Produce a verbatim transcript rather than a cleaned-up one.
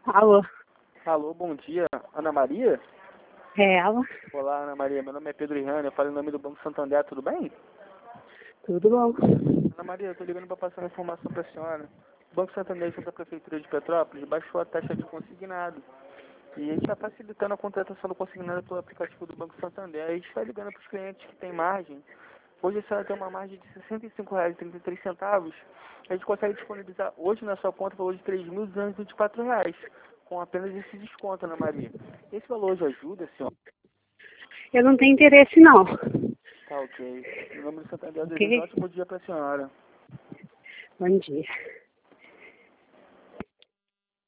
Alô? Alô, bom dia. Ana Maria? É ela? Olá, Ana Maria. Meu nome é Pedro Irrani. Eu falo em nome do Banco Santander. Tudo bem? Tudo bom? Ana Maria, eu estou ligando para passar uma informação para a senhora. O Banco Santander, junto à Prefeitura de Petrópolis, baixou a taxa de consignado. E a gente está facilitando a contratação do consignado pelo aplicativo do Banco Santander. A gente está ligando para os clientes que têm margem. Hoje a senhora tem uma margem de sessenta e cinco reais e trinta e três centavos. A gente consegue disponibilizar hoje na sua conta valor de três mil duzentos e vinte e quatro reais, com apenas esse desconto, Ana Maria. Esse valor hoje ajuda, senhora? Eu não tenho interesse, não. Tá ok. Em nome do Santander, eu desejo um Ok? ótimo dia para a senhora. Bom dia.